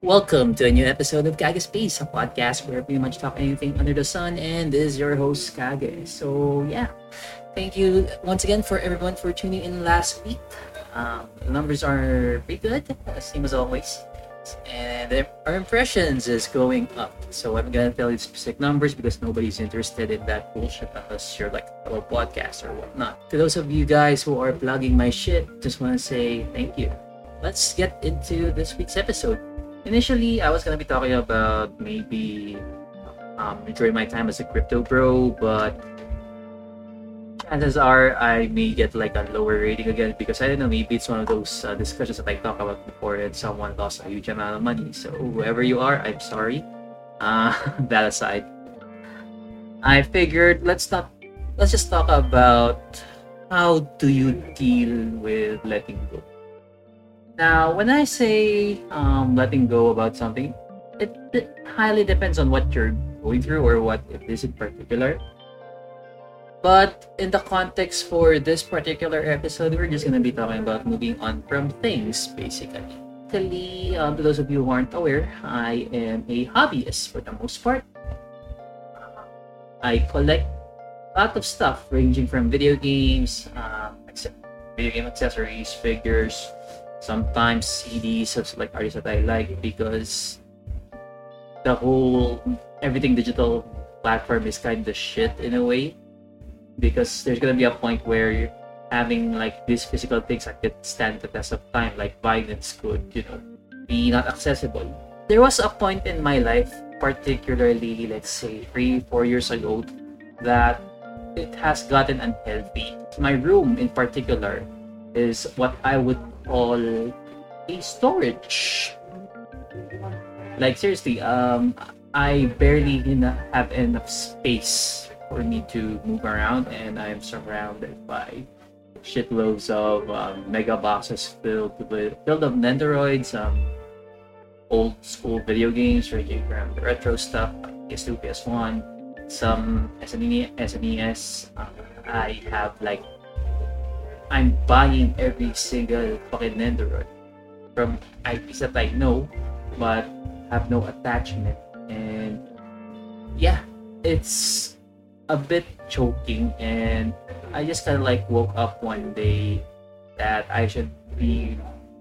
Welcome to a new episode of Kage Space, a podcast where we pretty much talk anything under the sun, and this is your host Kage. So yeah, thank you once again for everyone for tuning in last week. The numbers are pretty good, same as always, and our impressions is going up. So I'm gonna tell you specific numbers because nobody's interested in that bullshit unless you're like a fellow podcast or whatnot. To those of you guys who are plugging my shit, just want to say thank you. Let's get into this week's episode. Initially, I was gonna be talking about maybe during my time as a crypto bro, but chances are I may get like a lower rating again because I don't know. Maybe it's one of those discussions that I talked about before, and someone lost a huge amount of money. So whoever you are, I'm sorry. That aside, I figured let's just talk about how do you deal with letting go. Now, when I say letting go about something, it highly depends on what you're going through or what it is in particular. But in the context for this particular episode, we're just going to be talking about moving on from things, basically. Basically, to those of you who aren't aware, I am a hobbyist for the most part. I collect a lot of stuff ranging from video games, video game accessories, figures, sometimes CDs of like artists that I like because the whole everything digital platform is kind of shit in a way because there's gonna be a point where you're having like these physical things that could stand the test of time, like violence could, be not accessible. There was a point in my life, particularly let's say 3-4 years ago, that it has gotten unhealthy. My room in particular is what I would call a storage. Like seriously, I barely have enough space for me to move around, and I'm surrounded by shitloads of mega boxes filled of Nendoroids, old school video games ranging from the retro stuff, PS2, PS1, some SNES. I have like I'm buying every single fucking Nendoroid from IPs that I know but have no attachment, and yeah, it's a bit choking, and I just kind of like woke up one day that I should be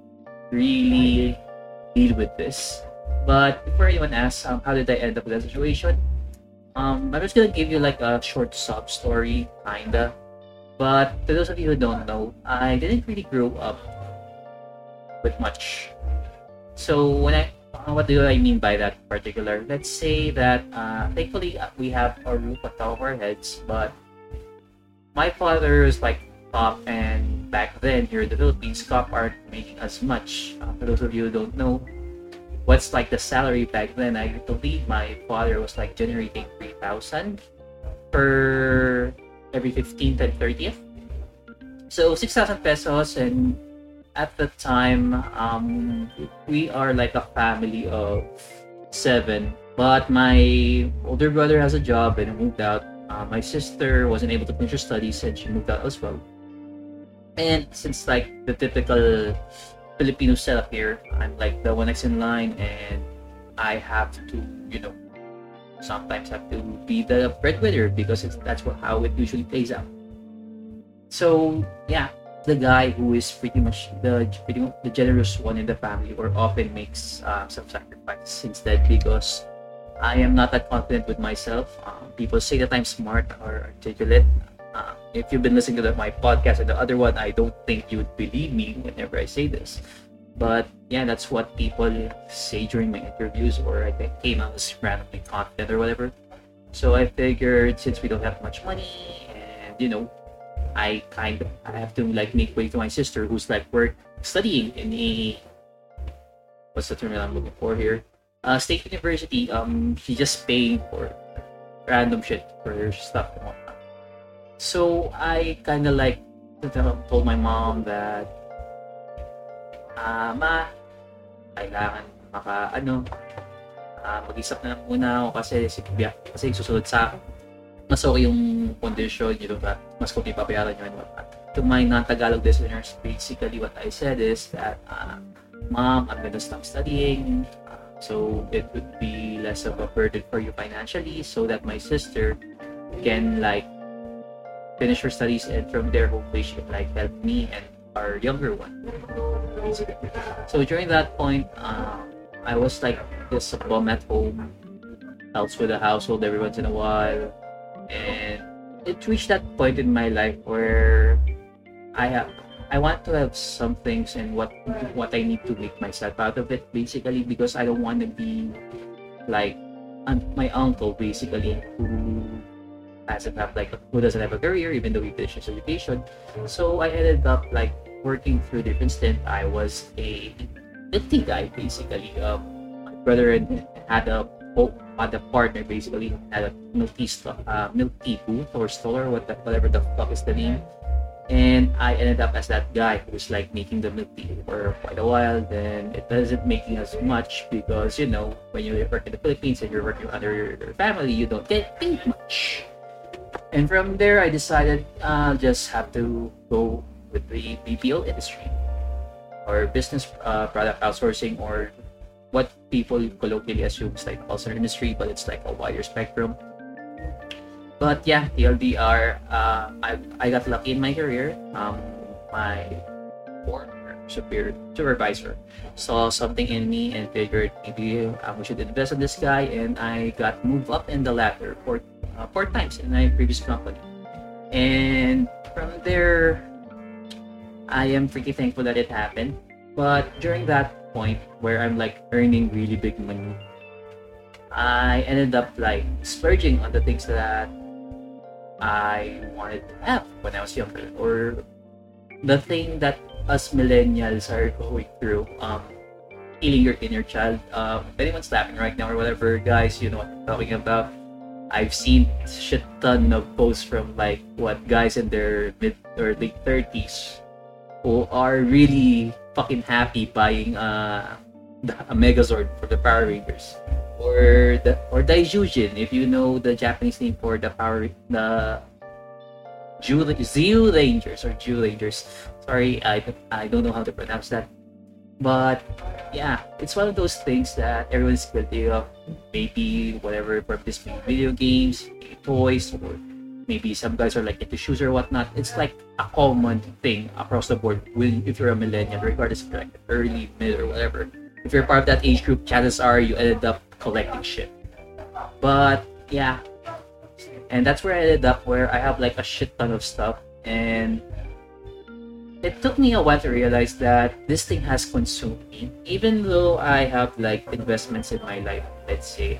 really deal with this. But before anyone asks how did I end up with that situation, I'm just gonna give you like a short sub story, kinda. But to those of you who don't know, I didn't really grow up with much. So what do I mean by that particular? Let's say that thankfully we have a roof on top of our heads, but my father is like top, and back then here in the Philippines, cop aren't making as much. For those of you who don't know, what's like the salary back then? I believe my father was like generating 3,000 per every 15th and 30th. So 6,000 pesos, and at the time, we are like a family of 7. But my older brother has a job and moved out. My sister wasn't able to finish her studies and she moved out as well. And since like the typical Filipino setup here, I'm like the one next in line, and I have to, sometimes have to be the breadwinner because that's how it usually plays out. So yeah, the guy who is pretty much the generous one in the family, or often makes some sacrifices instead because I am not that confident with myself. People say that I'm smart or articulate. If you've been listening to my podcast and the other one, I don't think you would believe me whenever I say this. But yeah, that's what people say during my interviews, or I think came out as randomly confident or whatever. So I figured since we don't have much money, and I have to like make way to my sister who's like studying in a, what's the term that I'm looking for here? State university. She's just paying for random shit for her stuff and whatnot. So I kind of like told my mom that ma, kailangan mag-isap na lang muna ako kasi susunod sa akin. Mas okay yung condition, that mas konti papayaran nyo and whatnot. To my non-Tagalog listeners, basically what I said is that, Mom, I'm gonna stop studying. so it would be less of a burden for you financially, so that my sister can like finish her studies, and from there hopefully she can like help me and our younger one. So during that point, I was like this bum at home, helps with the household every once in a while, and it reached that point in my life where I have I want to have some things, and what I need to make myself out of it basically, because I don't want to be like my uncle basically, who doesn't have a career even though he finished his education. So I ended up like working through different stint. I was a milk tea guy basically. My brother had a partner basically, had a milk tea booth or store, whatever the fuck is the name. And I ended up as that guy who was like making the milk tea for quite a while. Then it doesn't making as much because when you work in the Philippines and you're working under your family, you don't get paid much. And from there, I decided just have to go with the BPO industry, or business product outsourcing, or what people colloquially assume is like call center industry, but it's like a wider spectrum. But yeah, TLDR, I got lucky in my career. My former supervisor saw something in me and figured maybe we should invest in this guy, and I got moved up in the ladder four times in my previous company. And from there, I am pretty thankful that it happened. But during that point where I'm like earning really big money, I ended up like splurging on the things that I wanted to have when I was younger, or the thing that us millennials are going through, healing your inner child. If anyone's laughing right now or whatever, guys, you know what I'm talking about. I've seen shit ton of posts from like guys in their mid or late 30s who are really fucking happy buying a Megazord for the Power Rangers, or Daijujin, if you know the Japanese name for the Zeo Rangers or Jew Rangers. Sorry, I don't know how to pronounce that. But yeah, it's one of those things that everyone's guilty of. Maybe whatever purpose, maybe video games, maybe toys, or maybe some guys are like into shoes or whatnot. It's like a common thing across the board if you're a millennial, regardless if you're like early, mid, or whatever. If you're part of that age group, chances are you ended up collecting shit. But yeah, and that's where I ended up, where I have like a shit ton of stuff, and it took me a while to realize that this thing has consumed me. Even though I have like investments in my life, let's say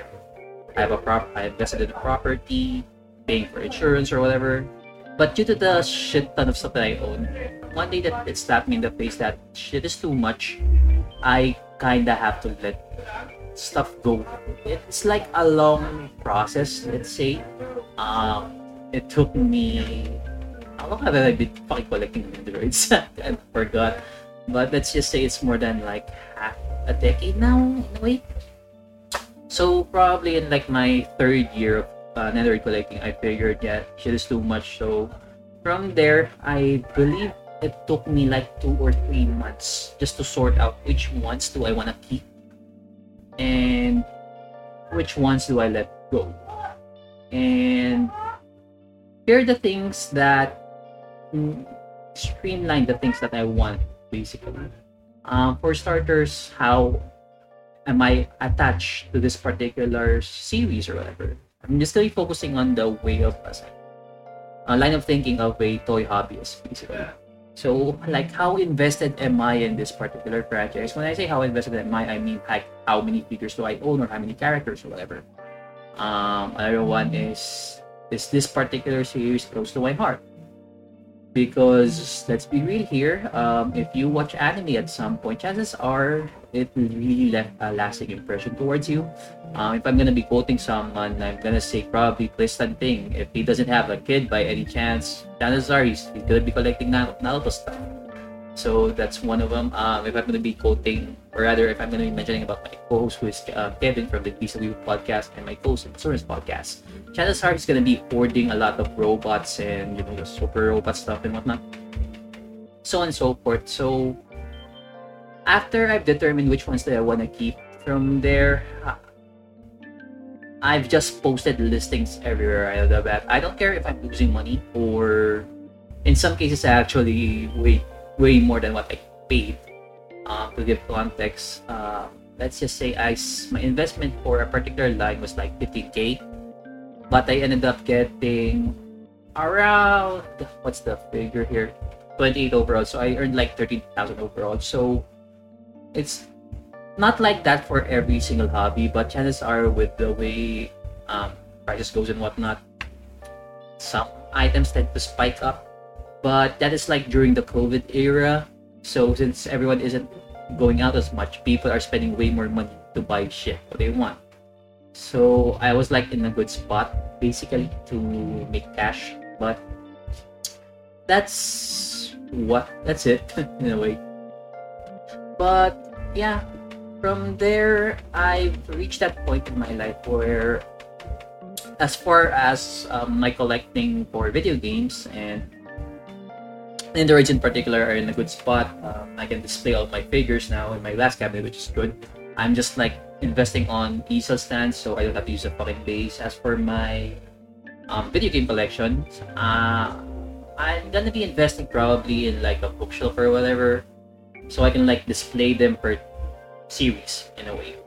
I invested in a property, paying for insurance or whatever. But due to the shit ton of stuff that I own, one day that it slapped me in the face that shit is too much. I kinda have to let stuff go. It's like a long process, let's say. It took me, how long have I been fucking collecting Androids? I forgot. But let's just say it's more than like half a decade now, in a way. So probably in like my third year of Android collecting, I figured, yeah, shit is too much. So from there, I believe it took me like 2 or 3 months just to sort out which ones do I want to keep and which ones do I let go. And here are the things that streamline the things that I want, basically. For starters, how am I attached to this particular series or whatever? I'm just gonna be focusing on the way of a line of thinking of a toy hobbyist, basically. So, like, how invested am I in this particular franchise? When I say how invested am I mean like how many figures do I own, or how many characters or whatever. Another one is this particular series close to my heart? Because let's be real here, if you watch anime at some point, chances are it really left a lasting impression towards you. If I'm gonna be quoting someone, I'm gonna say probably Tristan Ting. If he doesn't have a kid by any chance, chances are he's gonna be collecting Naruto stuff. So that's one of them. If I'm gonna be quoting, or rather, if I'm gonna be mentioning about my co-host, who is Kevin from the PCW podcast, and my co-host in the Soren's podcast, chances are he's gonna be hoarding a lot of robots and the super robot stuff and whatnot, so on and so forth. So after I've determined which ones that I want to keep, from there, I've just posted listings everywhere right off the bat. I don't care if I'm losing money, or in some cases, actually way more than what I paid. To give context, let's just say my investment for a particular line was like 15K, but I ended up getting around, what's the figure here, 28 overall. So I earned like 13,000 overall. So it's not like that for every single hobby, but chances are, with the way prices goes and whatnot, some items tend to spike up. But that is like during the COVID era. So since everyone isn't going out as much, people are spending way more money to buy shit what they want. So I was like in a good spot basically to make cash. But that's it in a way. But yeah, from there I've reached that point in my life where, as far as my collecting for video games and Androids in particular, are in a good spot. I can display all my figures now in my glass cabinet, which is good. I'm just like investing on easel stands, so I don't have to use a fucking base. As for my video game collection, I'm gonna be investing probably in like a bookshelf or whatever, so I can like display them per series in a way.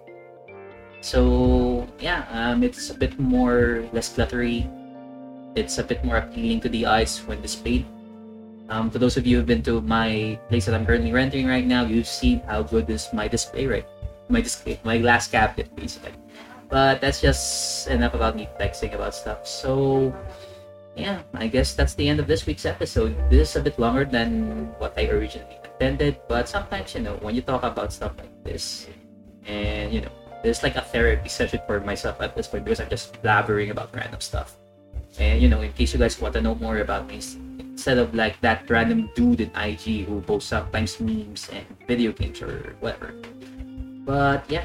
So yeah, it's a bit more less cluttery. It's a bit more appealing to the eyes when displayed. For those of you who've been to my place that I'm currently renting right now, you've seen how good is my display, right? My glass cabinet, basically. But that's just enough about me flexing about stuff. So yeah, I guess that's the end of this week's episode. This is a bit longer than what I originally intended, but sometimes, when you talk about stuff like this, and it's like a therapy session for myself at this point, because I'm just blabbering about random stuff. And in case you guys want to know more about me, instead of like that random dude in IG who posts sometimes memes and video games or whatever. But yeah,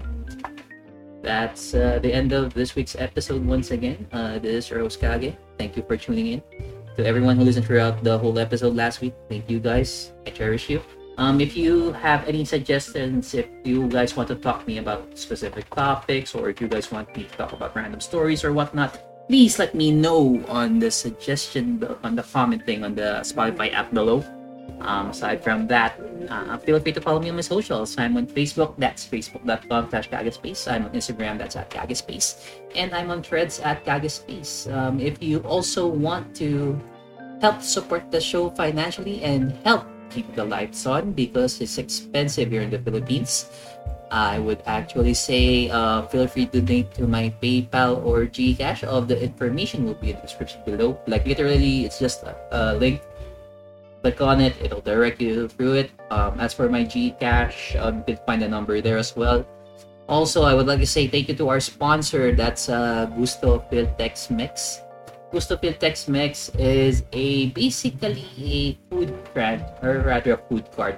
that's the end of this week's episode once again. This is Rose Kage. Thank you for tuning in. To everyone who listened throughout the whole episode last week, thank you guys. I cherish you. If you have any suggestions, if you guys want to talk to me about specific topics, or if you guys want me to talk about random stories or whatnot, please let me know on the on the comment thing on the Spotify app below. Aside from that, feel free to follow me on my socials. I'm on Facebook, that's facebook.com/Kagespace. I'm on Instagram, that's at Kagespace. And I'm on Threads at Kagespace. If you also want to help support the show financially and help keep the lights on, because it's expensive here in the Philippines, I would actually say feel free to donate to my PayPal or GCash. All of the information will be in the description below. Like literally, it's just a link. Click on it, it'll direct you through it. As for my GCash, you can find the number there as well. Also, I would like to say thank you to our sponsor. That's Gusto Philtex Mix. Gusto Philtex Mix is basically a food brand, or rather a food cart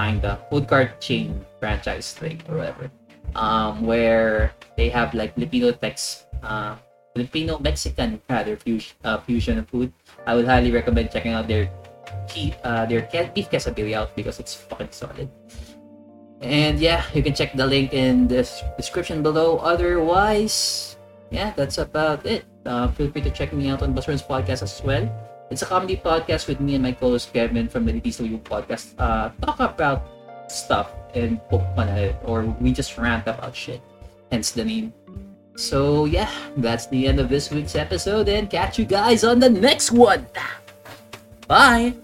chain franchise thing or whatever, where they have like Filipino Mexican rather fusion of food. I would highly recommend checking out their beef quesadilla out, because it's fucking solid. And yeah, you can check the link in the description below. Otherwise, yeah, that's about it. Feel free to check me out on Buzzwords Podcast as well. It's a comedy podcast with me and my co-host Kevin from the DTSU Podcast. Talk about stuff and poke fun at it, or we just rant about shit, hence the name. So yeah, that's the end of this week's episode, and catch you guys on the next one. Bye!